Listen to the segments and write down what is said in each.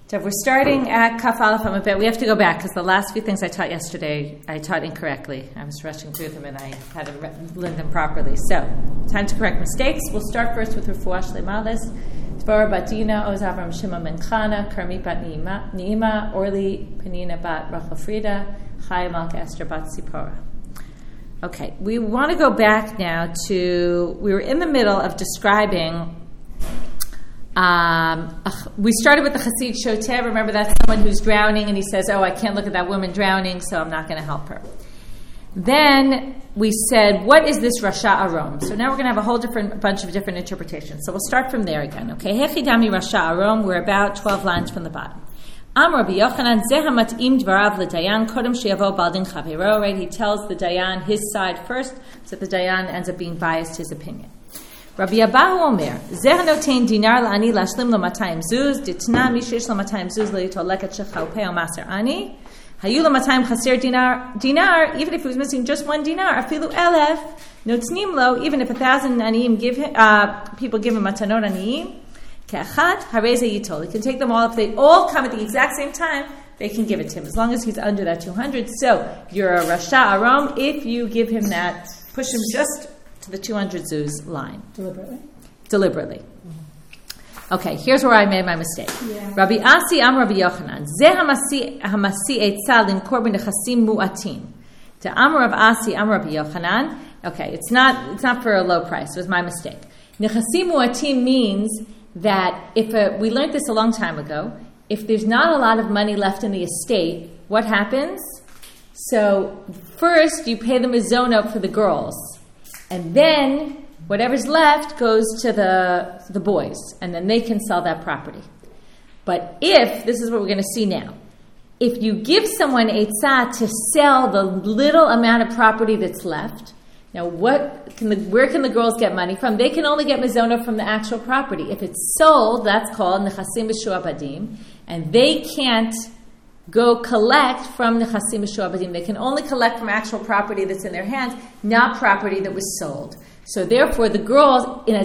So we're starting at Kaf Aleph Amud. We have to go back because the last few things I taught yesterday, I taught incorrectly. I was rushing through them and I hadn't learned them properly. So, time to correct mistakes. We'll start first with Refuah Shlema. Dvorah bat Dina, Oz Avram Shimon ben Chana, Karmit bat Ni'ima, Orly Penina bat Rachel Frida, Chaya Malka Esther bat Zipporah. Okay, we want to go back now to, we were in the middle of describing, we started with the Chassid Shoter. Remember, that's someone who's drowning and he says, I can't look at that woman drowning, so I'm not going to help her. Then we said, what is this Rasha Arom? So now we're going to have a whole bunch of different interpretations. So we'll start from there again. Okay, Hechidami Rasha Arom, we're about 12 lines from the bottom. Rabbi Yochanan, Zehamat Dvarav l'Dayan, Kodem Sheyavo Baldin Chavero, right? He tells the Dayan his side first, so that the Dayan ends up being biased his opinion. Rabbi Abahu Omer, Zeh notein dinar la'ani lashlim lo 200 zuz, ditna mi sheish lo 200 zuz le'itolek et shecha upei o maser ani, hayu lo 200 chaser dinar, even if he was missing just one dinar, afilu elef, notnim lo, even if 1,000 aniyim people give him matanot aniyim, ke'achat hareze yitol. He can take them all. If they all come at the exact same time, they can give it to him, as long as he's under that 200. So, you're a Rasha Arom if you give him that, push him just to the 200 zuz line. Deliberately. Mm-hmm. Okay, here's where I made my mistake. Yeah. Rabbi Asi am Rabbi Yochanan. Zeh hamasi etza limkor b'nechasim mu'atim. To am Rabbi Asi am Rabbi Yochanan. Okay, it's not for a low price. It was my mistake. Nechasim mu'atim means that if we learned this a long time ago, if there's not a lot of money left in the estate, what happens? So first you pay the mizonot for the girls. And then whatever's left goes to the boys, and then they can sell that property. But this is what we're going to see now, if you give someone eitzah to sell the little amount of property that's left, now where can the girls get money from? They can only get mizonah from the actual property. If it's sold, that's called nechasim b'shu'abadim, and they can't go collect from Nechasim B'Shu'abadim. They can only collect from actual property that's in their hands, not property that was sold. So therefore, the girls,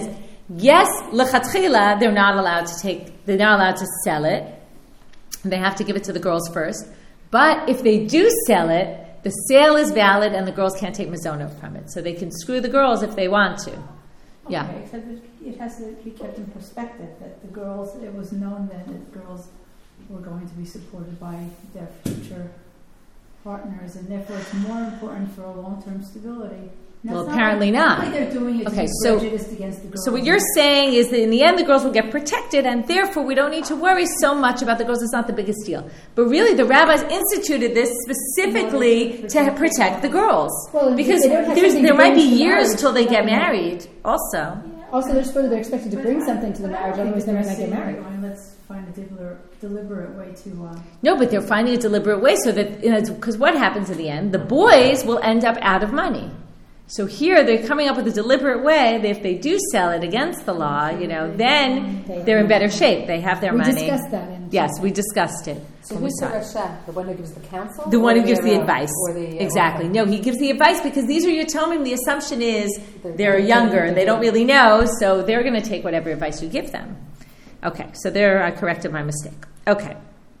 lechatchila, they're not allowed to sell it. They have to give it to the girls first. But if they do sell it, the sale is valid and the girls can't take mizonah from it. So they can screw the girls if they want to. Yeah. Okay, except it has to be kept in perspective that the girls, it was known then that the girls were going to be supported by their future partners, and therefore it's more important for a long-term stability. Well, apparently not. Like they're doing it to be prejudiced against the girls. So what you're saying is that in the end the girls will get protected, and therefore we don't need to worry so much about the girls. It's not the biggest deal. But really the rabbis instituted this specifically to protect the girls. Well, because there might be years till they get married also. Yeah. Also, they're expected to bring something to the marriage, otherwise they're not going to get married. Let's find a deliberate way to... No, but they're finding a deliberate way so that, because what happens in the end? The boys will end up out of money. So here they're coming up with a deliberate way that if they do sell it against the law, then they're in better shape. They have their money. We discussed that. Yes, we discussed it. So who's the Rasha? The one who gives the counsel? The one who gives the advice. Exactly. No, he gives the advice because these are Yatomim. The assumption is they're younger and they don't really know, so they're going to take whatever advice you give them. Okay, so there I corrected my mistake. Okay.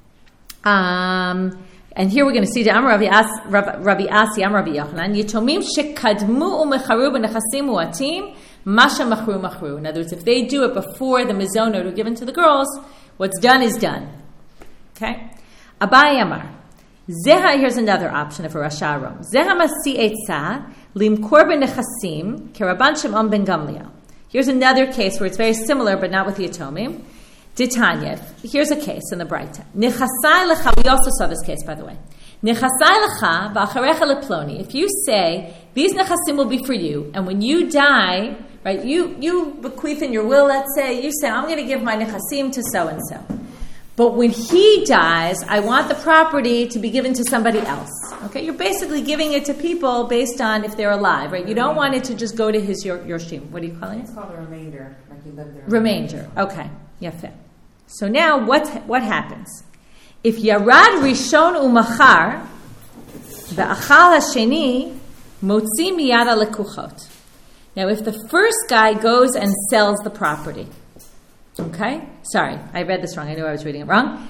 And here we're going to see the Amar Rabbi Asi, Amar Rabbi Yochanan, Yatomim shekadmu u'mecharu b'nechasim u'atim, masha machru machru. In other words, if they do it before the mizonot are given to the girls, what's done is done. Okay? Abai Amar. Here's another option of a Rasha Arom. Zeha masi etza limkor b'nechasim keraban Shimon ben Gamliel. Here's another case where it's very similar, but not with the Yatomim. Ditanya. Here's a case in the Braita. Nechasai lecha. We also saw this case, by the way. Nechasai lecha v'acharecha leploni. If you say these nechasim will be for you, and when you die, right? You bequeath in your will. Let's say you say I'm going to give my nechasim to so and so. But when he dies, I want the property to be given to somebody else. Okay, you're basically giving it to people based on if they're alive, right? You don't want it to just go to his yorshim. What do you call it? It's called a remainder. Like you live there. Remainder. Okay, yafeh. So now what happens? If Yarad Rishon Umachar, the Achal Hasheni, Motzi Miyada Lekuchot. Now if the first guy goes and sells the property, okay? Sorry, I read this wrong. I knew I was reading it wrong.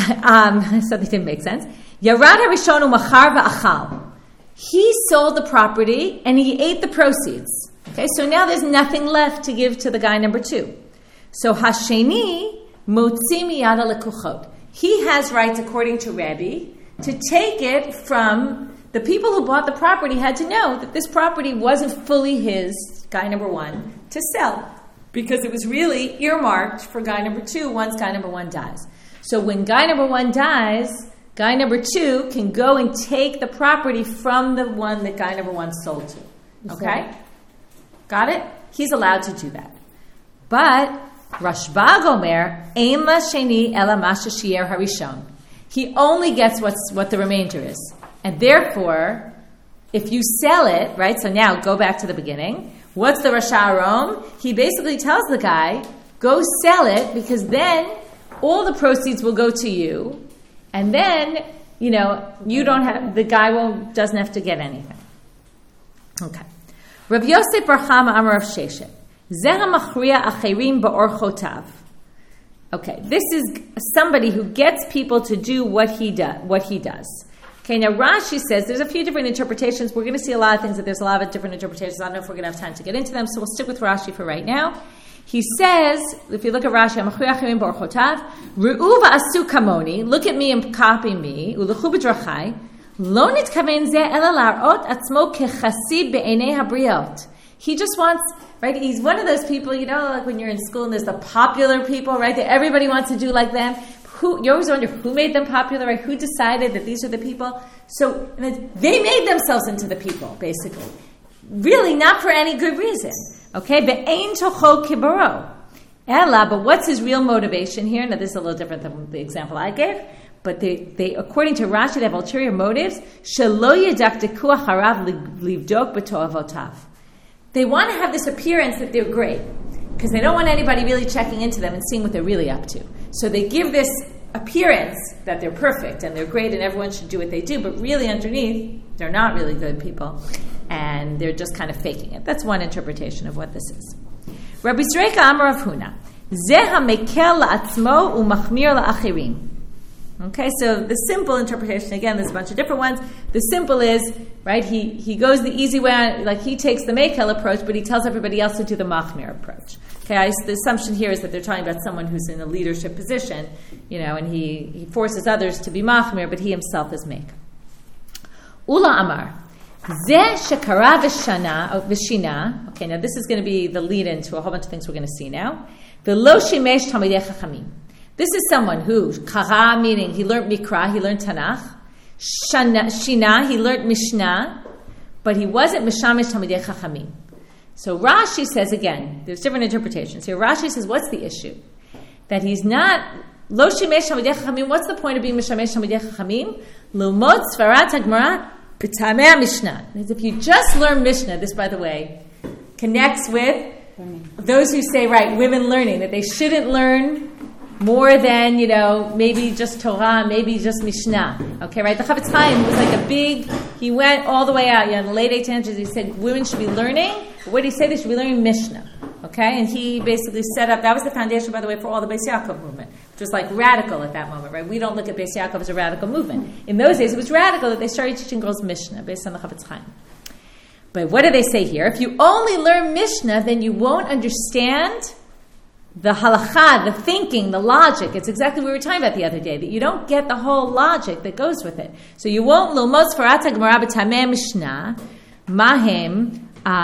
something didn't make sense. Yarad harishon u'machar va'achal. He sold the property and he ate the proceeds. Okay, so now there's nothing left to give to the guy number 2. So hasheni motzi miyad halekuchot. He has rights, according to Rabbi, to take it from the people who bought the property. Had to know that this property wasn't fully his, guy number 1, to sell, because it was really earmarked for guy number 2 once guy number 1 dies. So when guy number 1 dies, guy number 2 can go and take the property from the one that guy number 1 sold to. Okay? Got it? He's allowed to do that. But Rashba Gomer, Ein la sheni ela ma sheshier harishon. He only gets what the remainder is. And therefore, if you sell it, right, so now go back to the beginning. What's the Rasha Arom? He basically tells the guy, go sell it, because then all the proceeds will go to you, and then, you don't have, the guy doesn't have to get anything. Okay. Rav Yosef bar Chama Amar Rav Sheshet. Zeh hamachriya acherim ba'or chotav. Okay, this is somebody who gets people to do what he does. Okay, now Rashi says there's a few different interpretations. We're going to see a lot of things that there's a lot of different interpretations. I don't know if we're going to have time to get into them, so we'll stick with Rashi for right now. He says, if you look at Rashi, Ru'u va'asu kamoni, look at me and copy me, u'lechu b'drachai, lo nitkaven zeh ela lar'ot atzmo kechasi be'enei habriot. He just wants, right, he's one of those people, like when you're in school and there's the popular people, right, that everybody wants to do like them. You always wonder who made them popular, right? Who decided that these are the people? So they made themselves into the people, basically. Really, not for any good reason. Okay? Ve'ein tocho kibaro. Ella, but what's his real motivation here? Now, this is a little different than the example I gave. But they according to Rashi, they have ulterior motives. Shelo yedakdeku acharav livdok b'to'avotav. They want to have this appearance that they're great, because they don't want anybody really checking into them and seeing what they're really up to. So they give this appearance that they're perfect and they're great and everyone should do what they do, but really underneath, they're not really good people, and they're just kind of faking it. That's one interpretation of what this is. Rabbi Zreika Amar Rav Huna, Zeh hamekel la'atzmo u'machmir la'achirim. Okay, so the simple interpretation, again, there's a bunch of different ones. The simple is, right, he goes the easy way, like he takes the Mekel approach, but he tells everybody else to do the Machmir approach. Okay, the assumption here is that they're talking about someone who's in a leadership position, and he forces others to be Machmir, but he himself is Mekel. Ula Amar, Zeh shekara v'shina. Okay, now this is going to be the lead-in to a whole bunch of things we're going to see now. V'lo shimesh talmidei chachamim. This is someone who, kara meaning he learned Mikra, he learned Tanakh, Shina, he learned Mishnah, but he wasn't Mishamish Talmidei Chachamim. So Rashi says, again, there's different interpretations here. Rashi says, what's the issue? That he's not, Lo Shimesh Talmidei Chachamim, what's the point of being Mishamish Talmidei Chachamim? Lumot Sfarat HaGemara B'tamei Mishnah. If you just learn Mishnah, this, by the way, connects with those who say, right, women learning, that they shouldn't learn more than, maybe just Torah, maybe just Mishnah. Okay, right? The Chavetz Chaim was like he went all the way out, in the late 1800s, he said women should be learning. What did he say? They should be learning Mishnah. Okay, and he basically set up, that was the foundation, by the way, for all the Beis Yaakov movement, which was like radical at that moment, right? We don't look at Beis Yaakov as a radical movement. In those days, it was radical that they started teaching girls Mishnah based on the Chavetz Chaim. But what do they say here? If you only learn Mishnah, then you won't understand the halakha, the thinking, the logic. It's exactly what we were talking about the other day, that you don't get the whole logic that goes with it. So you won't lomod sfarat hagmara b'tamei mishnah mahem.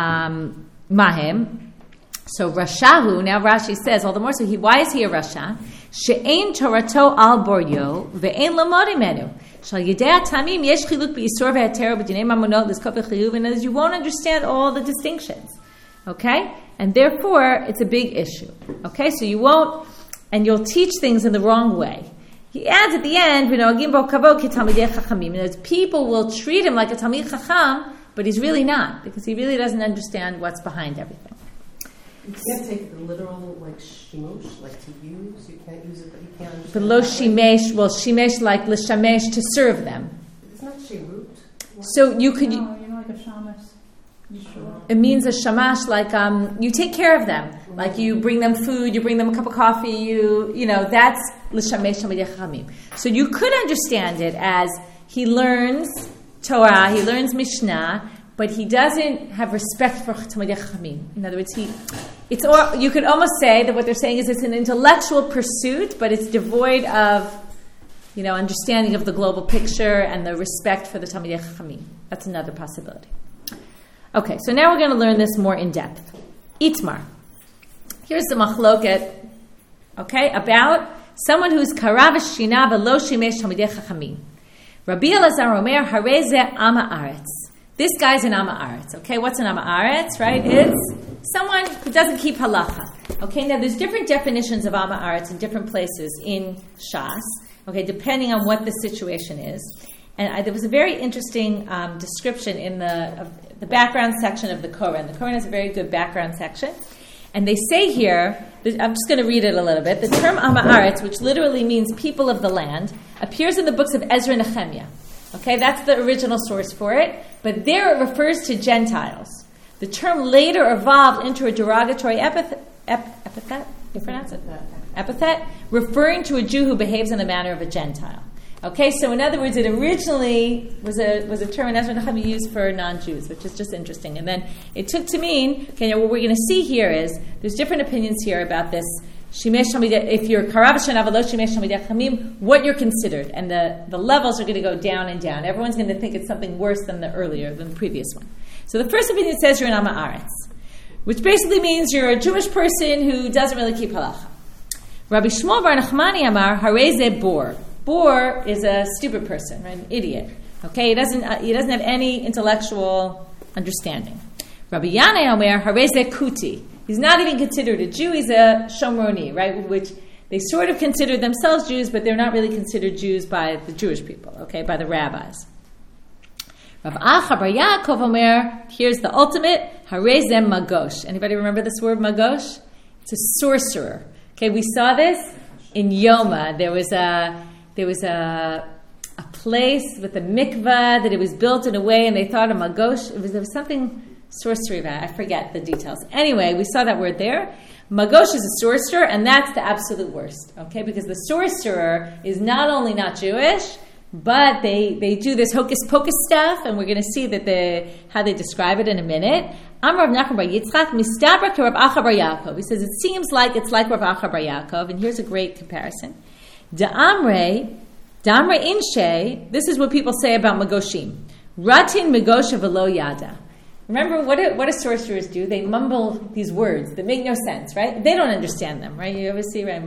So Rashahu, now Rashi says, all the more so, why is he a Rasha? She'ein torato al boryo ve'ein lomod imenu. Shal yidei tamim yesh chiluk b'isur ve'atero b'dinei mamonot l'skop v'chiyuv, and you won't understand all the distinctions. Okay? And therefore, it's a big issue. Okay? So you won't, and you'll teach things in the wrong way. He adds at the end, people will treat him like a Talmid Chacham, but he's really not, because he really doesn't understand what's behind everything. You can't take the literal, like, shimush, like to use. You can't use it, but you can't understand. But lo shimesh, well, shimesh like l'shamesh, to serve them. It's not shirut. So you could... No, like a shamash. You sure? It means a shamash, like you take care of them. Like you bring them food, you bring them a cup of coffee, that's l'shamesh Talmidei Chachamim. So you could understand it as he learns Torah, he learns Mishnah, but he doesn't have respect for Talmidei Chachamim. In other words, you could almost say that what they're saying is it's an intellectual pursuit, but it's devoid of, understanding of the global picture and the respect for the Talmidei Chachamim. That's another possibility. Okay, so now we're going to learn this more in depth. Itmar. Here's the machloket, about someone who's karav shina v'lo shimesh Talmidei Chachamim. Rabbi Elazar Omer, harei zeh am haaretz. This guy's an am haaretz. Okay, what's an am haaretz, right? It's someone who doesn't keep halacha. Okay, now there's different definitions of am haaretz in different places in Shas, depending on what the situation is. And there was a very interesting description in the background section of the Koran. The Koran has a very good background section. And they say here, I'm just going to read it a little bit, the term am haaretz, which literally means people of the land, appears in the books of Ezra and Nehemiah. Okay, that's the original source for it. But there it refers to Gentiles. The term later evolved into a derogatory epithet. You pronounce it? Epithet, referring to a Jew who behaves in the manner of a Gentile. Okay, so in other words, it originally was a term in Ezra and Nehemiah used for non-Jews, which is just interesting. And then it took to mean, what we're going to see here is, there's different opinions here about this, if you're karav shana v'lo shimesh Talmidei Chachamim, what you're considered. And the levels are going to go down and down. Everyone's going to think it's something worse than the previous one. So the first opinion says you're an am haaretz, which basically means you're a Jewish person who doesn't really keep halacha. Rabbi Shmuel bar Nachmani amar, harei zeh bor. Bor is a stupid person, right? An idiot. Okay, he doesn't have any intellectual understanding. Rabbi Yanai Omer, harei zeh kuti. He's not even considered a Jew, he's a Shomroni, right? Which they sort of consider themselves Jews, but they're not really considered Jews by the Jewish people, by the rabbis. Rav Acha bar Yaakov Omer, here's the ultimate, harei zeh magosh. Anybody remember this word magosh? It's a sorcerer. Okay, we saw this in Yoma. There was a place with a mikvah that it was built in a way, and they thought a magosh. There was something sorcery about it. I forget the details. Anyway, we saw that word there. Magosh is a sorcerer, and that's the absolute worst. Okay, because the sorcerer is not only not Jewish, but they do this hocus pocus stuff, and we're going to see that how they describe it in a minute. Amar Rav Nachman bar Yitzchak mistabra to Rav Acha bar Yaakov. He says it seems like it's like Rav Acha bar Yaakov, and here's a great comparison. Damre inshe. This is what people say about magoshim. Ratin magosha v'lo yada. Remember what do sorcerers do? They mumble these words that make no sense, right? They don't understand them, right? You ever see, right?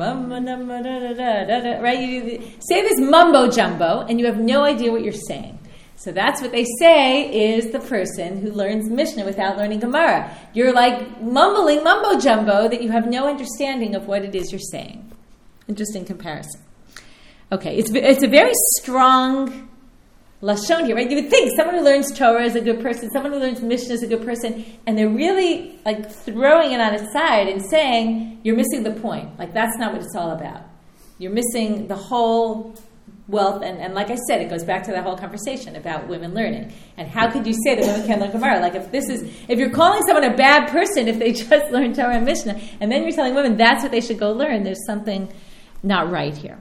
Right? You say this mumbo jumbo, and you have no idea what you're saying. So that's what they say is the person who learns Mishnah without learning Gemara. You're like mumbling mumbo jumbo that you have no understanding of what it is you're saying. Interesting comparison. Okay, it's a very strong lashon here, right? You would think someone who learns Torah is a good person, someone who learns Mishnah is a good person, and they're really like throwing it on its side and saying, you're missing the point. Like, that's not what it's all about. You're missing the whole wealth, and like I said, it goes back to that whole conversation about women learning. And how could you say that women can't learn Gemara? Like, if you're calling someone a bad person if they just learn Torah and Mishnah, and then you're telling women that's what they should go learn, there's something not right here.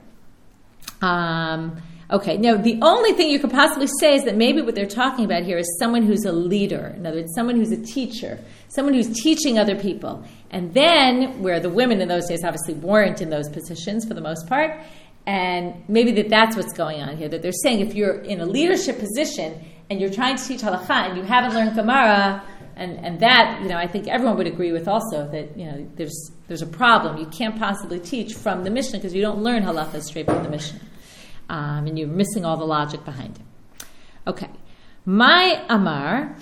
Okay, now the only thing you could possibly say is that maybe what they're talking about here is someone who's a leader. In other words, someone who's a teacher, someone who's teaching other people. And then, where the women in those days obviously weren't in those positions for the most part, and maybe that's what's going on here, that they're saying if you're in a leadership position and you're trying to teach halakha and you haven't learned Gemara, and that, I think everyone would agree with also that, there's a problem. You can't possibly teach from the Mishnah because you don't learn halakha straight from the Mishnah. And you're missing all the logic behind it. Okay. My Amar,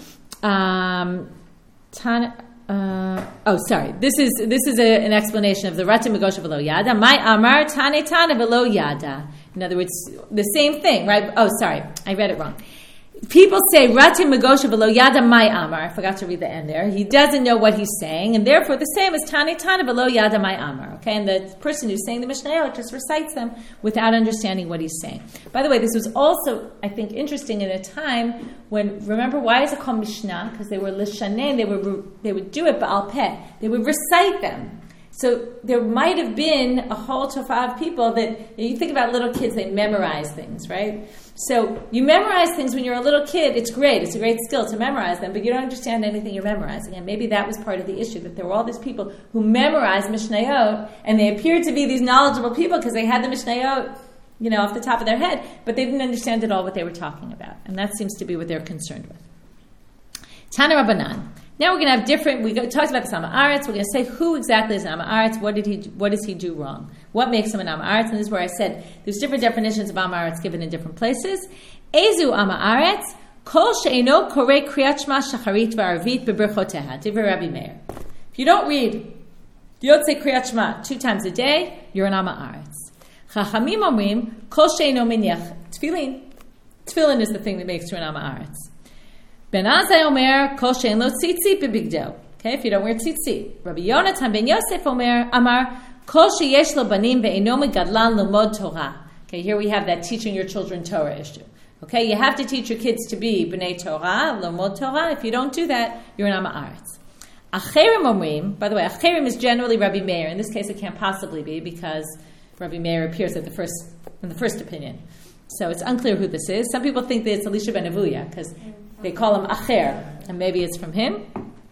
This is an explanation of the Ratim Megosha V'lo Yada. My Amar Tane Tane V'lo Yada. In other words, the same thing, right? Oh, sorry, I read it wrong. People say Ratim Megosha V'lo Yada My Amar. I forgot to read the end there. He doesn't know what he's saying, and therefore the same as Tane Tane V'lo Yada My Amar. Okay, and the person who's saying the Mishnah just recites them without understanding what he's saying. By the way, this was also, I think, interesting in a time when, remember, why is it called Mishnah? Because they were lishanen, they would do it ba'al peh. They would recite them. So there might have been a whole tofa of people that, you think about little kids, they memorize things, right? So you memorize things when you're a little kid, it's great. It's a great skill to memorize them, but you don't understand anything you're memorizing. And maybe that was part of the issue, that there were all these people who memorized Mishnayot, and they appeared to be these knowledgeable people because they had the Mishnayot, off the top of their head, but they didn't understand at all what they were talking about. And that seems to be what they're concerned with. Tana Rabbanan. Now we're going to have different, we talked about this Am Haaretz, we're going to say who exactly is an Am Haaretz, what does he do wrong? What makes him an Am Haaretz? And this is where I said there's different definitions of Am Haaretz given in different places. Ezu Am Haaretz, kol she'eno korei kriyat shema shacharit v'arvit beberchoteha, divrei Rabbi Meir. If you don't read Yotzei Kriyat Shema 2 times a day, you're an Am Haaretz. Chachamim omrim, kol she'eno miniach tefillin. Tefillin is the thing that makes you an Am Haaretz. Ben Azai Omer, kol she'en lo tzitzit bebigdo. Okay, if you don't wear tzitzit. Rabbi Yonatan ben Yosef Omer, Amar, kol sheyesh lo banim ve'eno megadlan l'mod Torah. Okay, here we have that teaching your children Torah issue. Okay, you have to teach your kids to be b'nei Torah, l'mod Torah. If you don't do that, you're an Am Haaretz. Acherim Omrim, by the way, Acherim is generally Rabbi Meir. In this case, it can't possibly be because Rabbi Meir appears in the first opinion. So it's unclear who this is. Some people think that it's Elisha ben Avuya because they call him Acher, and maybe it's from him.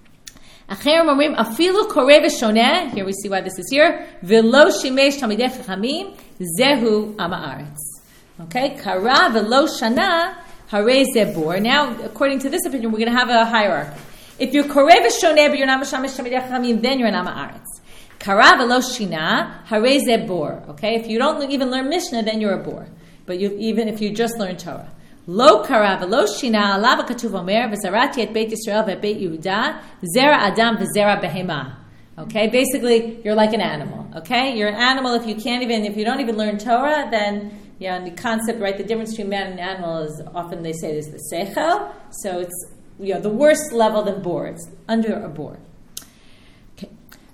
Acher Omrim afilu koreh v'shoneh. Here we see why this is here. V'lo shimesh talmidei chachamim zehu Am Haaretz. Okay, kara v'lo shana harei zebor. Now, according to this opinion, we're going to have a hierarchy. If you're koreh v'shoneh, but you're not mashamish talmidei chachamim, then you're an Am Haaretz. Kara v'lo shina harei zebor. Okay, if you don't even learn Mishnah, then you're a bor. But even if you just learn Torah. Lo kara v'lo shina alav katuv omer v'zarati et Beit Yisrael ve'et Beit Yehuda zera adam v'zera behema. Okay, basically you're like an animal. Okay, you're an animal if you don't even learn Torah, then and the concept, right? The difference between man and animal is often they say is the seichel. So it's the worst level than bor. It's under a bor. Okay,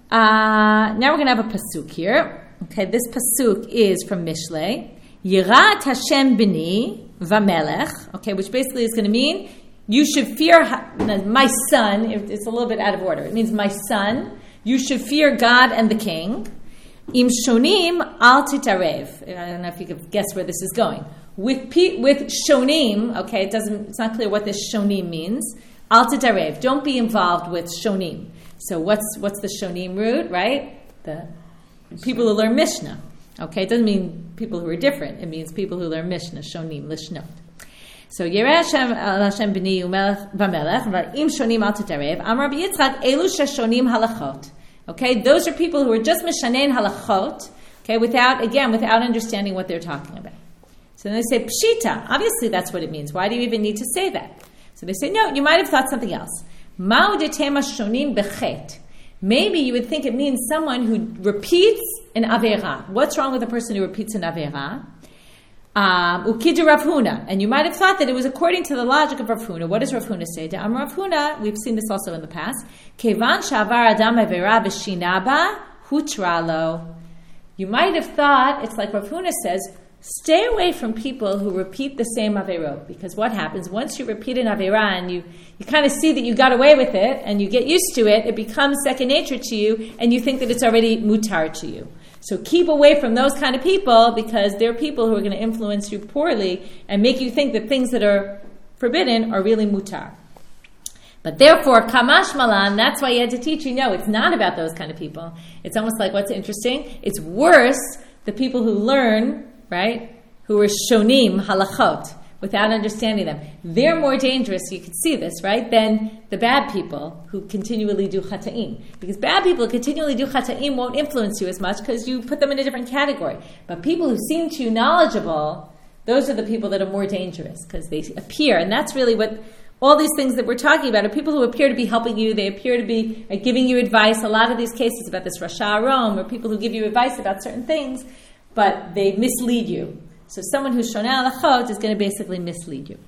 now we're going to have a pasuk here. Okay, this pasuk is from Mishlei. Yirat Hashem b'ni v'melech, okay, which basically is going to mean you should fear my son. It's a little bit out of order. It means my son. You should fear God and the king. Im shonim al titarev. I don't know if you could guess where this is going. With shonim, okay, it's not clear what this shonim means. Al titarev. Don't be involved with shonim. So what's the shonim root, right? The people who learn Mishnah. Okay, it doesn't mean people who are different. It means people who learn Mishnah, Shonim, Lishnot. So, Yireh Hashem b'ni v'melech, v'im shonim al titarev, Amar b'yitzchak, elu sheshonim halachot. Okay, those are people who are just mishanein halachot, okay, without understanding what they're talking about. So then they say, pshita, obviously that's what it means. Why do you even need to say that? So they say, no, you might have thought something else. Ma'u detema shonim bechet. Maybe you would think it means someone who repeats an Aveira. What's wrong with a person who repeats an Aveira? Ukidu Rav Huna. And you might have thought that it was according to the logic of Rav Huna. What does Rav Huna say? Rav Huna, we've seen this also in the past. Kevan shavar adam Aveira v'shinaba hutra lo. You might have thought, it's like Rav Huna says, stay away from people who repeat the same Aveirot, because what happens, once you repeat an Aveirah and you kind of see that you got away with it and you get used to it, it becomes second nature to you and you think that it's already mutar to you. So keep away from those kind of people, because they're people who are going to influence you poorly and make you think that things that are forbidden are really mutar. But therefore, kamash malan, that's why he had to teach you, no, it's not about those kind of people. It's almost like, what's interesting? It's worse, the people who learn, right, who are shonim halachot, without understanding them. They're more dangerous, you can see this, right, than the bad people who continually do chata'im. Because bad people who continually do chata'im won't influence you as much because you put them in a different category. But people who seem too knowledgeable, those are the people that are more dangerous because they appear, and that's really what all these things that we're talking about are people who appear to be helping you, they appear to be giving you advice. A lot of these cases about this Rasha Rome are people who give you advice about certain things, but they mislead you. So someone who's shoneh halachot is going to basically mislead you.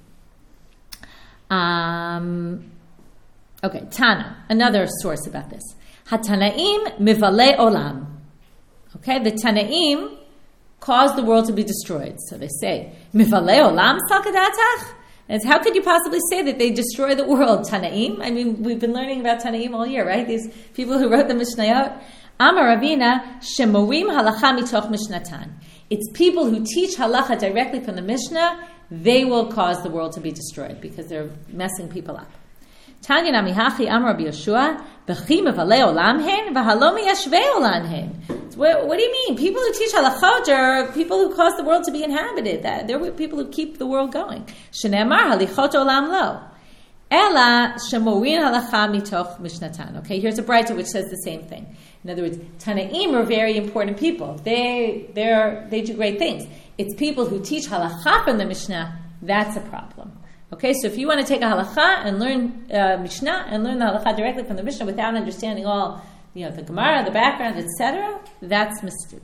Okay, Tana, another source about this. Hatanaim mivalei olam. Okay, the Tanaim caused the world to be destroyed. So they say, mivalei olam salkadatach? And how could you possibly say that they destroy the world, Tanaim? I mean, we've been learning about Tanaim all year, right? These people who wrote the Mishnayot. Amar Ravina, shemorim halacha mitoch mishnatan. It's people who teach halacha directly from the Mishnah, they will cause the world to be destroyed because they're messing people up. Tanya namihachi Amar Rabbi Yeshua, b'chi mevalei olam hen, v'halo miyashvei olam hen. What do you mean? People who teach halachot are people who cause the world to be inhabited. They're people who keep the world going. Shneimar halichot olam lo. Ela shemorin halacha mitoch mishnatan. Okay, here's a braita which says the same thing. In other words, Tanaim are very important people. They do great things. It's people who teach halacha from the Mishnah, that's a problem. Okay, so if you want to take a halacha and learn Mishnah and learn the halacha directly from the Mishnah without understanding all, the Gemara, the background, etc., that's mistake.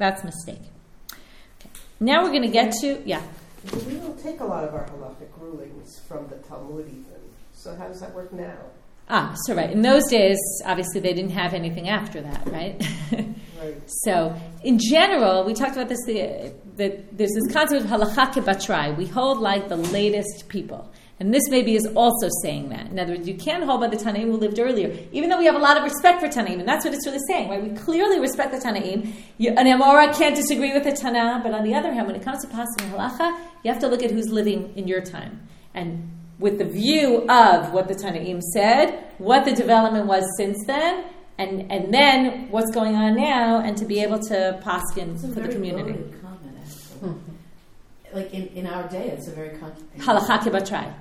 Okay. Now we're going to get to, We don't take a lot of our halachic rulings from the Talmud even. So how does that work now? So right. In those days, obviously, they didn't have anything after that, right? Right. So, in general, we talked about this, there's this concept of halacha kebatrai. We hold like the latest people. And this maybe is also saying that. In other words, you can't hold by the Tanaim who lived earlier, even though we have a lot of respect for Tanaim, and that's what it's really saying, right? We clearly respect the Tanaim. An Amora can't disagree with the Tana, but on the other hand, when it comes to Pasuk and halacha, you have to look at who's living in your time. And with the view of what the Tanaim said, what the development was since then, and then what's going on now, and to be able to paskin for the community. It's a very loaded comment, actually. Like in our day, it's a very Halacha kebatrai.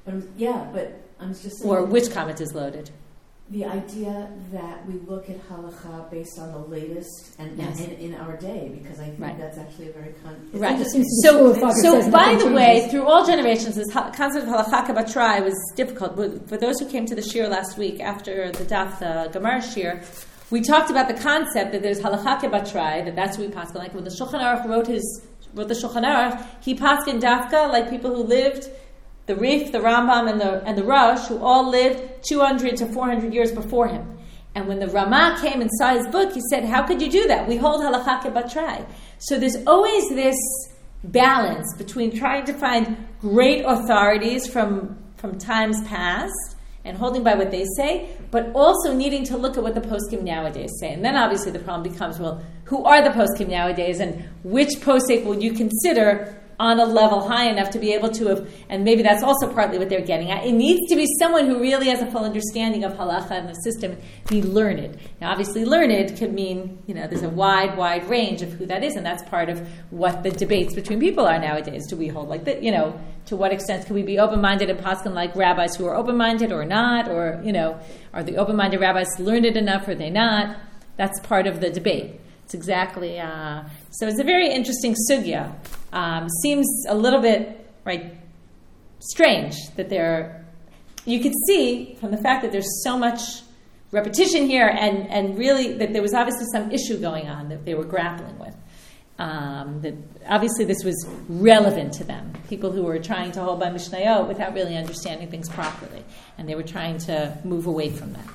But I'm just saying. Or which comment is loaded? The idea that we look at halacha based on the latest and in our day, because I think that's actually a very right. So by the way, through all generations, this concept of halacha kebatrai was difficult. For those who came to the shir last week after the daf, the Gemara shir, we talked about the concept that there's halacha kebatrai, that's what we paskin. Like when the Shulchan Aruch wrote the Shulchan Aruch, he paskin dafka like people who lived. The Rif, the Rambam, and the Rosh, who all lived 200 to 400 years before him. And when the Ramah came and saw his book, he said, how could you do that? We hold halacha kebatrai. So there's always this balance between trying to find great authorities from times past and holding by what they say, but also needing to look at what the poskim nowadays say. And then obviously the problem becomes, well, who are the poskim nowadays, and which posek will you consider on a level high enough to be able to have, and maybe that's also partly what they're getting at. It needs to be someone who really has a full understanding of halacha and the system, be learned. Now, obviously, learned could mean, there's a wide range of who that is, and that's part of what the debates between people are nowadays. Do we hold like that? To what extent can we be open-minded and paskin like rabbis who are open-minded or not? Or, are the open-minded rabbis learned enough or are they not? That's part of the debate. It's exactly, so it's a very interesting sugya. Seems a little bit, strange that you could see from the fact that there's so much repetition here and really that there was obviously some issue going on that they were grappling with. That obviously this was relevant to them. People who were trying to hold by Mishnayot without really understanding things properly. And they were trying to move away from that.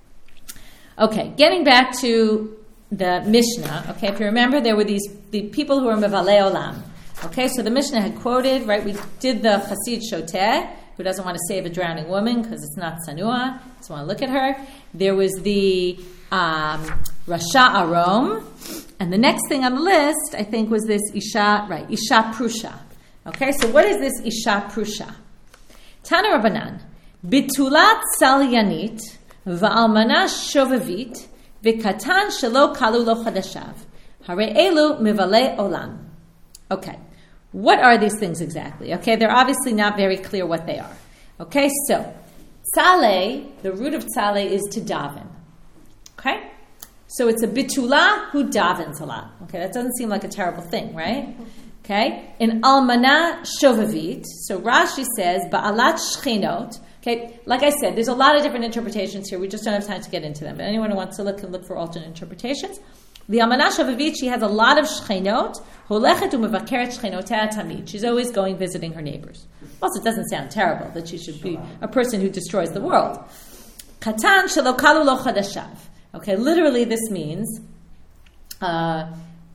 Okay, getting back to the Mishnah, okay, if you remember, there were the people who were mevalei olam. Okay, so the Mishnah had quoted, we did the Chassid Shoteh, who doesn't want to save a drowning woman because it's not sanua, doesn't want to look at her. There was the Rasha Arom, and the next thing on the list, I think, was this Isha Prusha. Okay, so what is this Isha Prusha? Tana Rabbanan, Bitulat Salyanit, Va'almana Shovavit, V'katan Shelo Kalu Lo Chadashav, Hare Elu Mivalei Olam. Okay, what are these things exactly? Okay, they're obviously not very clear what they are. Okay, so tzaleh, the root of tzaleh is to daven. Okay, so it's a bitula who davens a lot. Okay, that doesn't seem like a terrible thing, right? Okay, in almana shovavit, so Rashi says ba'alat shchinot. Okay, like I said, there's a lot of different interpretations here. We just don't have time to get into them. But anyone who wants to look can look for alternate interpretations. The Almana Shavavit, she has a lot of shchenot. Holechet umevakeret shchenotea tamid. She's always going visiting her neighbors. Also, it doesn't sound terrible that she should be a person who destroys the world. Katan shelo kalu lo chadashav. Okay, literally this means a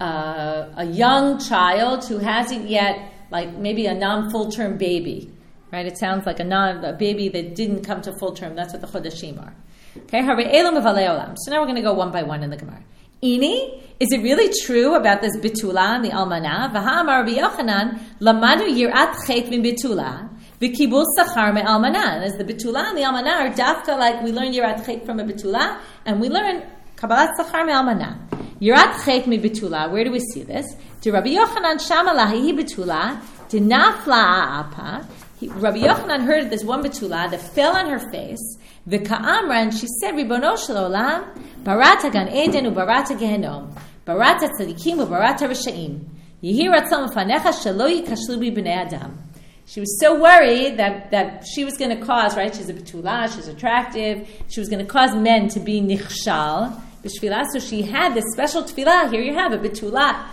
young child who hasn't yet, maybe a non-full-term baby. Right? It sounds like a baby that didn't come to full term. That's what the chodashim are. Okay, hare elu mevalei olam. So now we're going to go one by one in the Gemara. Ini, is it really true about this bitula and the almana? V'ha'amar Rabbi Yochanan, lamadu yirat chet min bitula, v'kibul sachar me almana. And as the bitula and the almana are dafka, like we learn yirat chet from a bitula, and we learn kabbalat sachar me almana. Yirat chet mi bitula, where do we see this? To Rabbi Yochanan shamalahi bitula, to nafla apa. Rabbi Yochanan heard of this one betula that fell on her face. The ka'amra, and she said, Ribono shel olam, barata gan eden ubarata gehenom, barata tzadikim ubarata risha'im. Yehi ratzon lefanecha shelo yikashlu bi b'nei adam. She was so worried that she was going to cause, right? She's a betula, she's attractive. She was going to cause men to be nichshal b'shvilah. So she had this special tefillah. Here you have a betula.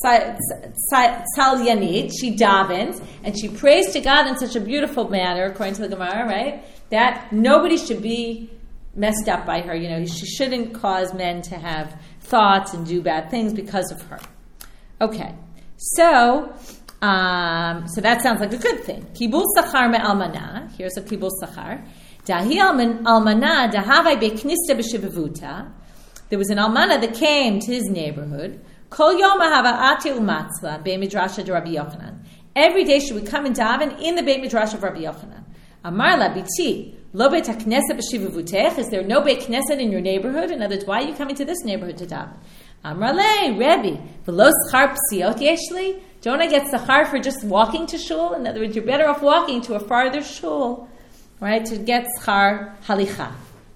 Salyanit, she davens, and she prays to God in such a beautiful manner, according to the Gemara, right? That nobody should be messed up by her. She shouldn't cause men to have thoughts and do bad things because of her. Okay, so that sounds like a good thing. Kibul sachar me almana. Here's a kibul sachar. Dahi almana dahavai beknista b'shivavuta. There was an almana that came to his neighborhood. Kol yom hava umatzla Beit Midrash de Rabbi Yochanan. Every day she would come and daven in the Beit Midrash of Rabbi Yochanan. Amar la biti lo Beit HaKnesset b'shivavutech. Is there no Beit Knesset in your neighborhood? In other words, why are you coming to this neighborhood to daven? Amar le Rebbe v'lo schar psiot yeshli. Don't I get sachar for just walking to shul? In other words, you're better off walking to a farther shul, right? To get schar halicha.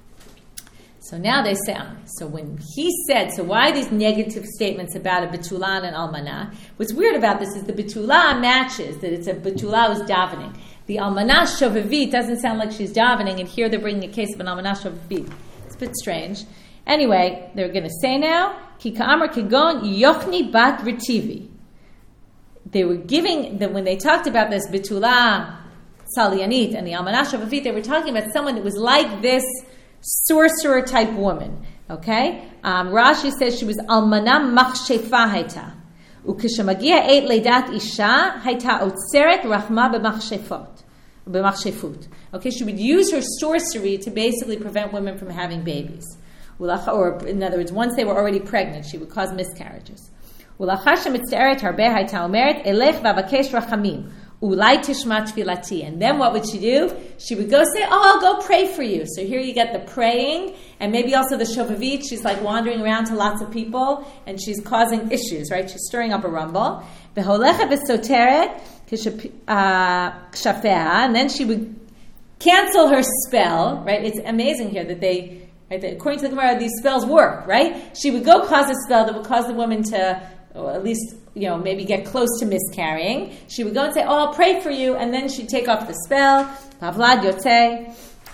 So now they say, so when he said, so why these negative statements about a betula and an almana? What's weird about this is the betula matches, that it's a betula who's davening. The almana shovavit doesn't sound like she's davening, and here they're bringing a case of an almana shovavit. It's a bit strange. Anyway, they're going to say now, ki ka'amar kigon yochni bat ritivi. They were giving, when they talked about this betula salyanit and the almana shovavit, they were talking about someone that was like this sorcerer type woman. Okay? Rashi says she was almana machshefa haita. Ukishamagia eit leidat isha haita otzeret rachma b'machshefut. Okay, she would use her sorcery to basically prevent women from having babies. Or in other words, once they were already pregnant, she would cause miscarriages. Ulachar shemitzteret harbe haita omeret elech vavakesh rachamim. Ulai tishma tfilati. And then what would she do? She would go say, I'll go pray for you. So here you get the praying, and maybe also the shovavit. She's like wandering around to lots of people, and she's causing issues, right? She's stirring up a rumble. V'holecha v'soteret kshafeha. And then she would cancel her spell, right? It's amazing here that they, right, that according to the Gemara, these spells work, right? She would go cause a spell that would cause the woman to, or at least, maybe get close to miscarrying. She would go and say, I'll pray for you, and then she'd take off the spell, Vavlad Yotzei,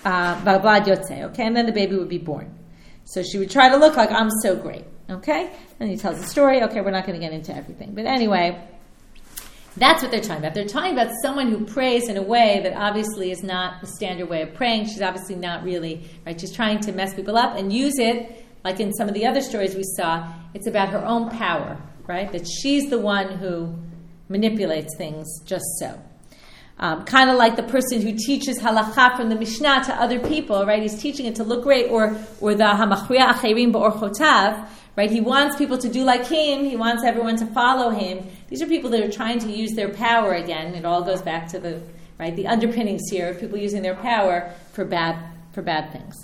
okay, and then the baby would be born. So she would try to look like, I'm so great, okay? And he tells the story. Okay, we're not going to get into everything. But anyway, that's what they're talking about. They're talking about someone who prays in a way that obviously is not the standard way of praying. She's obviously not really, right? She's trying to mess people up and use it, like in some of the other stories we saw, it's about her own power, right? That she's the one who manipulates things just so. Kind of like the person who teaches halakha from the Mishnah to other people, right? He's teaching it to look great, or the hamachriya acherim ba'orchotav, right? He wants people to do like him. He wants everyone to follow him. These are people that are trying to use their power again. It all goes back to the underpinnings here of people using their power for bad things.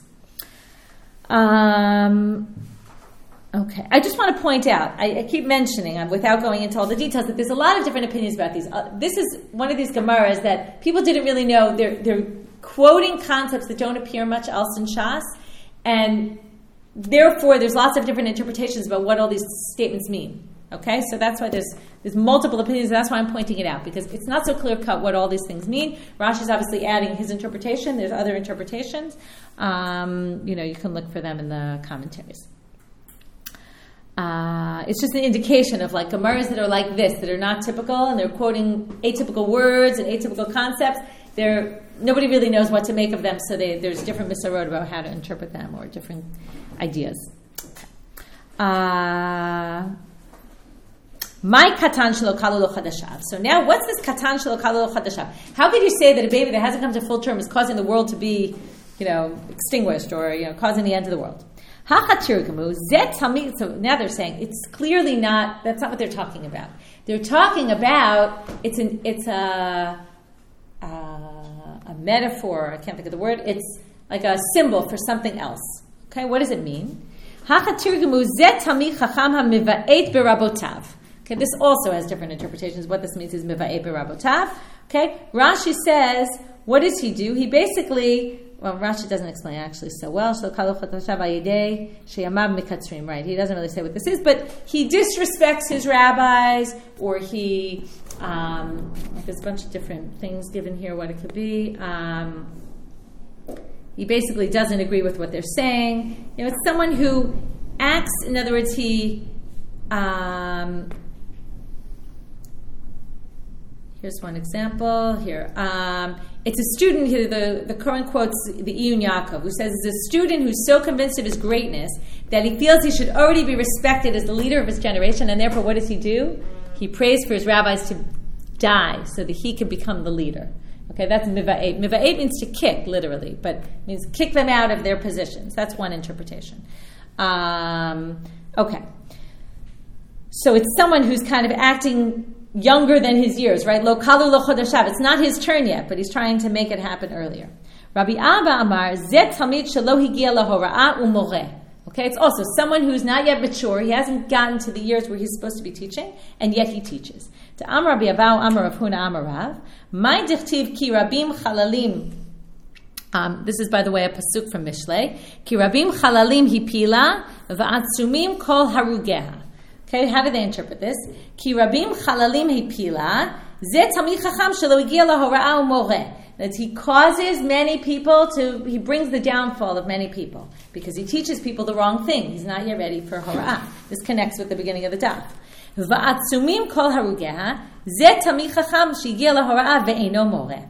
Okay, I just want to point out, I keep mentioning, without going into all the details, that there's a lot of different opinions about these. This is one of these Gemaras that people didn't really know. They're quoting concepts that don't appear much else in Shas, and therefore there's lots of different interpretations about what all these statements mean. Okay, so that's why there's multiple opinions, and that's why I'm pointing it out, because it's not so clear-cut what all these things mean. Rashi's obviously adding his interpretation. There's other interpretations. You can look for them in the commentaries. It's just an indication of like Gemaras that are like this, that are not typical, and they're quoting atypical words and atypical concepts. Nobody really knows what to make of them, so there's different misarot about how to interpret them, or different ideas. My katan shelo kalu lo chadashav. So now, what's this katan shelo kalu lo chadashav? How could you say that a baby that hasn't come to full term is causing the world to be, extinguished, or causing the end of the world? So now they're saying it's clearly not. That's not what they're talking about. They're talking about it's a metaphor. I can't think of the word. It's like a symbol for something else. Okay, what does it mean? Okay, this also has different interpretations. What this means is miva'et berabotav. Okay, Rashi says, what does he do? He basically, Rashi doesn't explain actually so well. Right? He doesn't really say what this is, but he disrespects his rabbis, or he, there's a bunch of different things given here. What it could be. He basically doesn't agree with what they're saying. It's someone who acts. In other words, he. Here's one example. Here, it's a student. Here, the Kohen quotes the Iyun Yaakov, who says, "It's a student who's so convinced of his greatness that he feels he should already be respected as the leader of his generation, and therefore, what does he do? He prays for his rabbis to die so that he can become the leader." Okay, that's miva'et. Miva'et means to kick, literally, but means kick them out of their positions. That's one interpretation. Okay, so it's someone who's kind of acting younger than his years, right? Lo kalu lo chodeshav. It's not his turn yet, but he's trying to make it happen earlier. Rabbi Abba Amar, Zet Talmid shelo higia lahora'ah umoreh. Okay, it's also someone who's not yet mature. He hasn't gotten to the years where he's supposed to be teaching, and yet he teaches. To Amar Rabbi Abau Amar Rav Huna Amar Rav, Mai dichtiv ki rabim chalalim. This is, by the way, a pasuk from Mishlei. Ki rabim chalalim hipila va'atzumim kol harugeha. Okay, how do they interpret this? Ki rabim chalalim hipila zeh talmid chacham shelo higia lahora'ah umoreh. That he causes many people to, he brings the downfall of many people because he teaches people the wrong thing. He's not yet ready for hora'ah. This connects with the beginning of the daf. Va'atzumim kol harugeha zeh talmid chacham shehigia lahora'ah ve'eino moreh.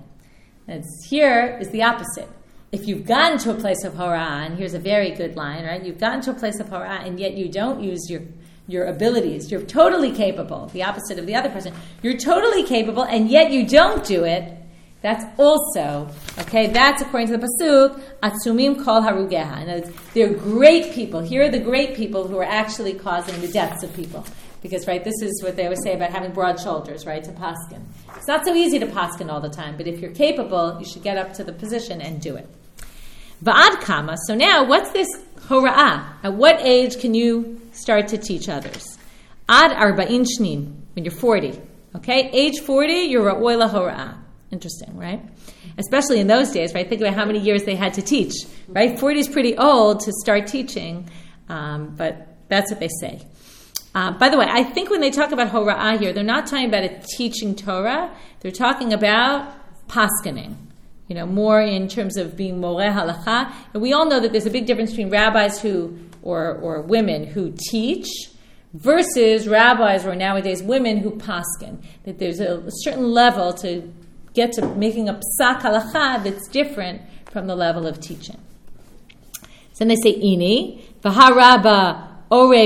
Here is the opposite. If you've gotten to a place of hora'ah, and here's a very good line, right? You've gotten to a place of hora'ah, and yet you don't use your abilities. You're totally capable. The opposite of the other person. You're totally capable, and yet you don't do it. That's also, okay, that's according to the pasuk, Atzumim kol harugeha. And they're great people. Here are the great people who are actually causing the deaths of people. Because, right, this is what they always say about having broad shoulders, right, to paskin. It's not so easy to paskin all the time, but if you're capable, you should get up to the position and do it. Va'ad kama. So now, what's this hora'ah? At what age can you start to teach others? Ad arba'in shnin, when you're 40. Okay, age 40, you're ra'oi lahora'ah. Interesting, right? Especially in those days, right? Think about how many years they had to teach, right? 40 is pretty old to start teaching, but that's what they say. By the way, I think when they talk about hora'ah here, they're not talking about a teaching Torah. They're talking about paskening, more in terms of being moreh halacha. And we all know that there's a big difference between rabbis who, or women who teach, versus rabbis or nowadays women who paskin. That there's a certain level to get to making a psak halacha that's different from the level of teaching. So then they say ini v'haraba ore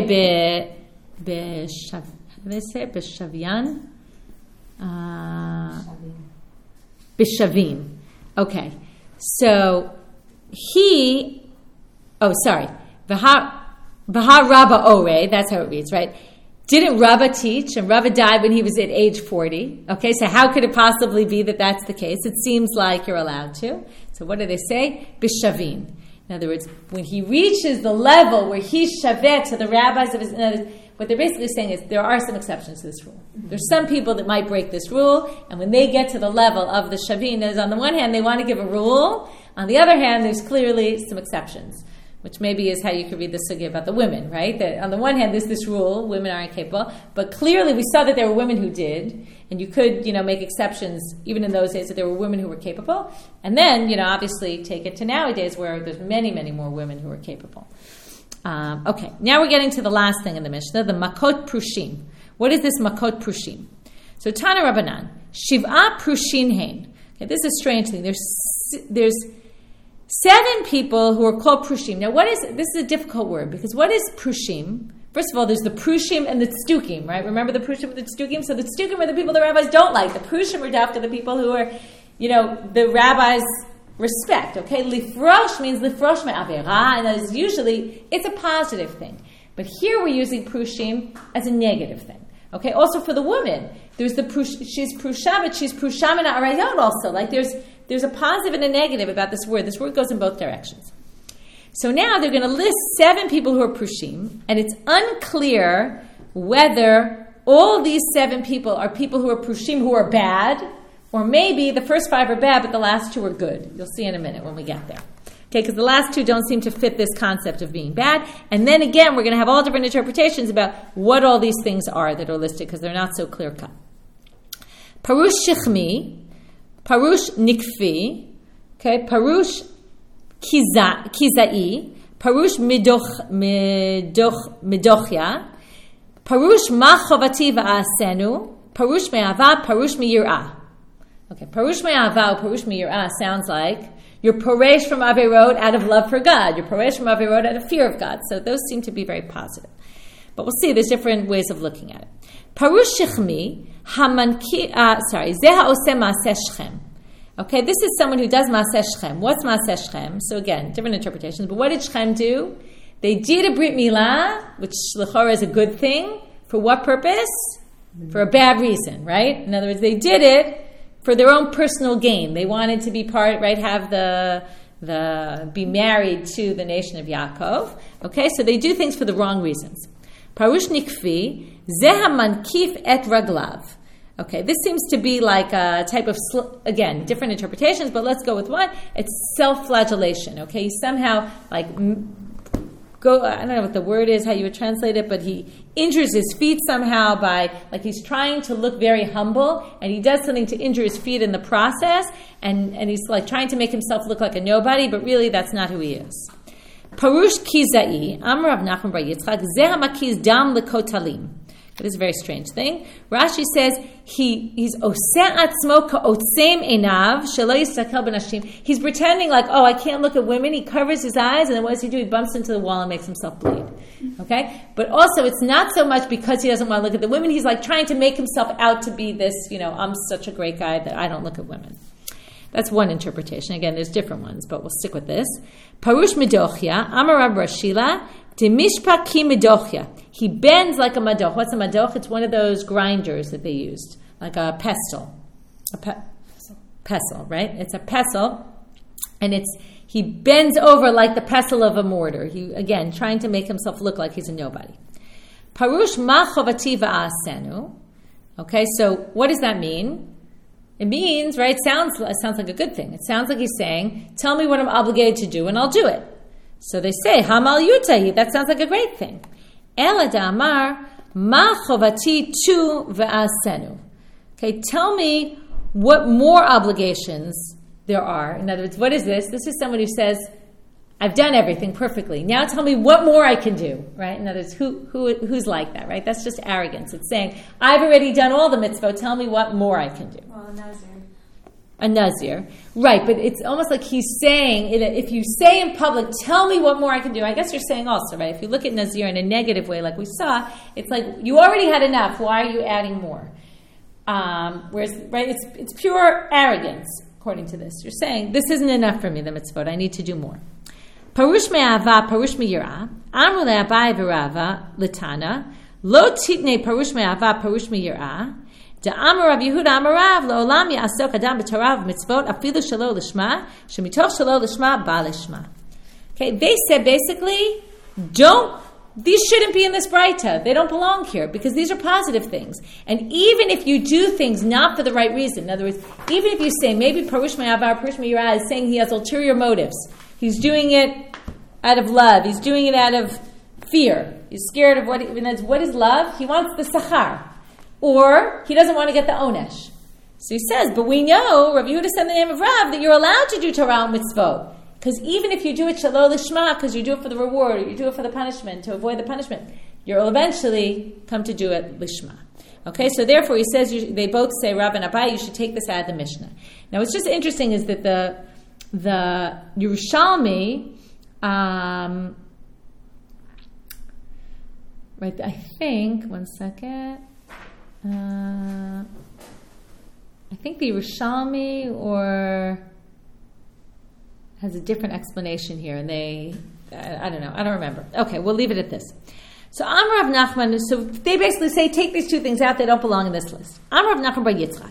b'shavyan b'shavin. Okay, so v'haraba ore. That's how it reads, right? Didn't Rava teach? And Rava died when he was at age 40. Okay, so how could it possibly be that that's the case? It seems like you're allowed to. So what do they say? B'shavin. In other words, when he reaches the level where he's shavet to the rabbis of his... What they're basically saying is there are some exceptions to this rule. There's some people that might break this rule, and when they get to the level of the shavin, is on the one hand, they want to give a rule. On the other hand, there's clearly some exceptions, which maybe is how you could read the sugya about the women, right? That on the one hand, there's this rule, women aren't capable, but clearly we saw that there were women who did, and you could, make exceptions, even in those days, that there were women who were capable. And then, obviously take it to nowadays where there's many, many more women who are capable. Okay, now we're getting to the last thing in the Mishnah, the makot prushim. What is this makot prushim? So Tana Rabbanan, shiv'a prushin hein. Okay, this is a strange thing. There's 7 people who are called prushim. Now, this is a difficult word, because what is prushim? First of all, there's the prushim and the tzdukim, right? Remember the prushim and the tzdukim? So the tzdukim are the people the rabbis don't like. The prushim are after the people who are, the rabbis respect. Okay, lifrosh means lifrosh me'avera, and that is usually, it's a positive thing. But here we're using prushim as a negative thing. Okay, also for the woman, there's she's prusha, but she's prusha min ha'arayot also. Like there's a positive and a negative about this word. This word goes in both directions. So now they're going to list 7 people who are prushim, and it's unclear whether all these 7 people are people who are prushim who are bad, or maybe the first 5 are bad, but the last 2 are good. You'll see in a minute when we get there. Okay, because the last 2 don't seem to fit this concept of being bad. And then again, we're going to have all different interpretations about what all these things are that are listed, because they're not so clear-cut. Parush shichmi, parush nikfi, okay, parush kizai, parush midochya, parush ma chovati va'asenu, parush me'ava, parush mi'yirah. Okay, parush me'ava, parush mi'yirah sounds like you're paresh from averot out of love for God. You're paresh from averot out of fear of God. So those seem to be very positive. But we'll see, there's different ways of looking at it. Parush shichmi, zeh ha'oseh ma'aseh shechem. Okay, this is someone who does Maaseh Shechem. What's Maaseh Shechem? So again, different interpretations. But what did Shechem do? They did a Brit Milah, which l'chora is a good thing. For what purpose? For a bad reason, right? In other words, they did it for their own personal gain. They wanted to be part, right? Have be married to the nation of Yaakov. Okay, so they do things for the wrong reasons. Parush nikfi zeh hamankif et raglav. Okay, this seems to be like a type of, again, different interpretations, but let's go with one. It's self-flagellation, okay? He somehow, I don't know what the word is, how you would translate it, but he injures his feet somehow by, he's trying to look very humble, and he does something to injure his feet in the process, and he's trying to make himself look like a nobody, but really that's not who he is. Parush kizai, Amar Rav Nachman bar Yitzchak, zeh hamakiz dam lekotalim. It is a very strange thing. Rashi says he's oseh atzmo ka'otzem enav shelo yistakel b'nashim. He's pretending I can't look at women. He covers his eyes, and then what does he do? He bumps into the wall and makes himself bleed. Okay? But also, it's not so much because he doesn't want to look at the women. He's trying to make himself out to be this, I'm such a great guy that I don't look at women. That's one interpretation. Again, there's different ones, but we'll stick with this. Parush midochya, Amar Rab Rashila, Demishpa ki midochya. He bends like a madoch. What's a madoch? It's one of those grinders that they used, like a pestle. Pestle, right? It's a pestle, and he bends over like the pestle of a mortar. He, again, trying to make himself look like he's a nobody. Parush ma chovati va'asenu. Okay, so what does that mean? It means, right, it sounds like a good thing. It sounds like he's saying, tell me what I'm obligated to do, and I'll do it. So they say, Hamal Yutahi, that sounds like a great thing. Ela da'amar, ma chovati tu ve'asenu. Okay, tell me what more obligations there are. In other words, what is this? This is someone who says, I've done everything perfectly. Now tell me what more I can do, right? In other words, who's like that, right? That's just arrogance. It's saying, I've already done all the mitzvot, tell me what more I can do. Well, a Nazir. A Nazir. Right, but it's almost like he's saying, if you say in public, tell me what more I can do, I guess you're saying also, right? If you look at Nazir in a negative way, like we saw, it's like, you already had enough, why are you adding more? Whereas, right, it's pure arrogance, according to this. You're saying, this isn't enough for me, the mitzvot, I need to do more. Parush me'ava, parush mi'yira, amru le'abai v'rava, l'tana, lo titne parush me'ava, parush mi'yira, da'amar Rav Yehuda amarav, lo'olam ya'asok adam b'torav mitzvot, afilu shelo l'shma, shemitoch shelo l'shma, ba l'shma. Okay, they said basically, these shouldn't be in this braita. They don't belong here because these are positive things. And even if you do things not for the right reason, in other words, even if you say maybe parush me'ava, parush mi'yira is saying he has ulterior motives. He's doing it out of love. He's doing it out of fear. He's scared of what is love? He wants the sachar. Or he doesn't want to get the onesh. So he says, but we know, Rav Yehuda said in the name of Rav, that you're allowed to do Torah and mitzvot. Because even if you do it shelo lishma, because you do it for the reward, or you do it for the punishment, to avoid the punishment, you'll eventually come to do it lishma. Okay, so therefore he says, they both say, Rav and Abai, you should take this out of the Mishnah. Now what's just interesting is that the Yerushalmi, right, I think, one second, I think the Yerushalmi or has a different explanation here, and I don't know, I don't remember. Okay, we'll leave it at this. So Amar Rav Nachman, so they basically say, take these two things out, they don't belong in this list. Amar Rav Nachman bar Yitzchak,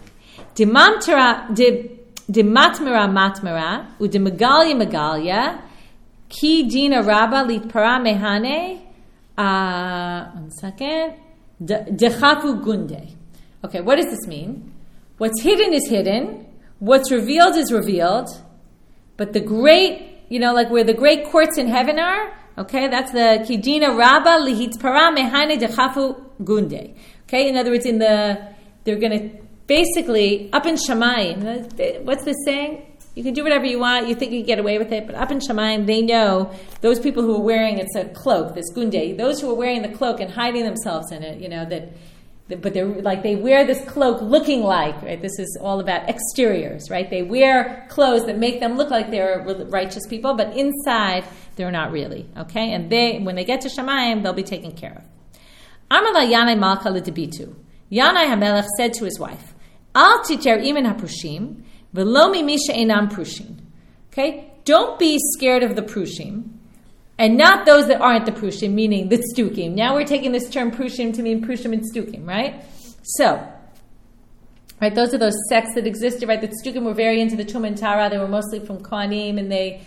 de matmera matmera, u de megalia megalia, ki dina rabba litpara mehane, one second, dechafu gunde. Okay, what does this mean? What's hidden is hidden, what's revealed is revealed, but the great, like where the great courts in heaven are, okay, that's the ki dina rabba litpara mehane dechafu gunde. Okay, in other words, they're going to basically, up in Shamayim, what's this saying? You can do whatever you want, you think you can get away with it, but up in Shamayim, they know those people who are wearing, it's a cloak, this gunde, those who are wearing the cloak and hiding themselves in it, but they're like, they wear this cloak looking like, right, this is all about exteriors, right? They wear clothes that make them look like they're righteous people, but inside, they're not really, okay? And when they get to Shamayim, they'll be taken care of. Amar la Yanai Malka l'debitu. Yanai HaMelech said to his wife, Al titer imen haprushim, v'lo mi she'enam prushim. Okay? Don't be scared of the prushim, and not those that aren't the prushim, meaning the tzdukim. Now we're taking this term prushim to mean prushim and tzdukim, right? So, right, those are those sects that existed, right? The tzdukim were very into the Tum and Tara. They were mostly from Kohanim, and they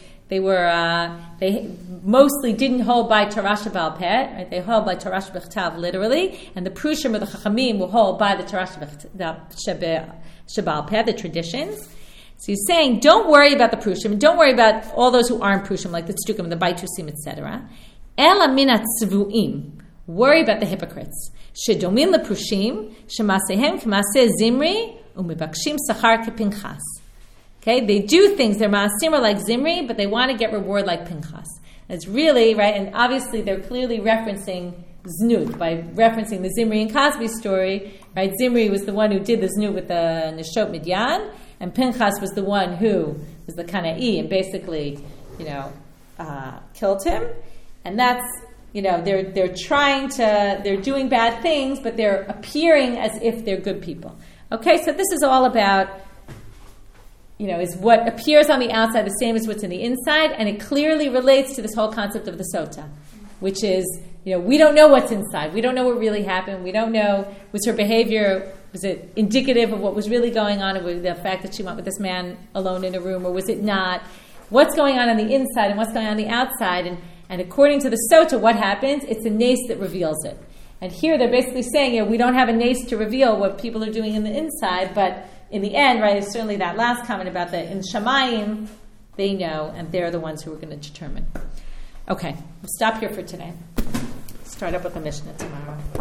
mostly didn't hold by Torah Sheba'al Peh, right? They held by Torah Shebechtav, literally, and the Prushim or the Chachamim will hold by the Torah Sheba'al Peh, the traditions. So he's saying, don't worry about the Prushim, and don't worry about all those who aren't Prushim, like the Tzdukim, the Baitusim, etc. Ela minat tzvuim. Worry about the hypocrites. Shedomim leprushim, shemasehem k'maseh Zimri, umibakshim sachar kepinchas. Okay, they do things, they're ma'asim are like Zimri, but they want to get reward like Pinchas. It's really, right, and obviously they're clearly referencing Znut, by referencing the Zimri and Cosby story, right? Zimri was the one who did the Znut with the Neshot Midyan, and Pinchas was the one who was the Kana'i, and basically, killed him. And that's, they're doing bad things, but they're appearing as if they're good people. Okay, so this is all about, is what appears on the outside the same as what's in the inside, and it clearly relates to this whole concept of the sota, which is, we don't know what's inside. We don't know what really happened. We don't know, was her behavior, was it indicative of what was really going on, or the fact that she went with this man alone in a room, or was it not? What's going on the inside and what's going on the outside, and according to the sota, what happens? It's a nace that reveals it. And here they're basically saying, we don't have a nace to reveal what people are doing in the inside, but in the end, right, it's certainly that last comment about that in Shamayim, they know, and they're the ones who are going to determine. Okay, we'll stop here for today. Start up with the Mishnah tomorrow.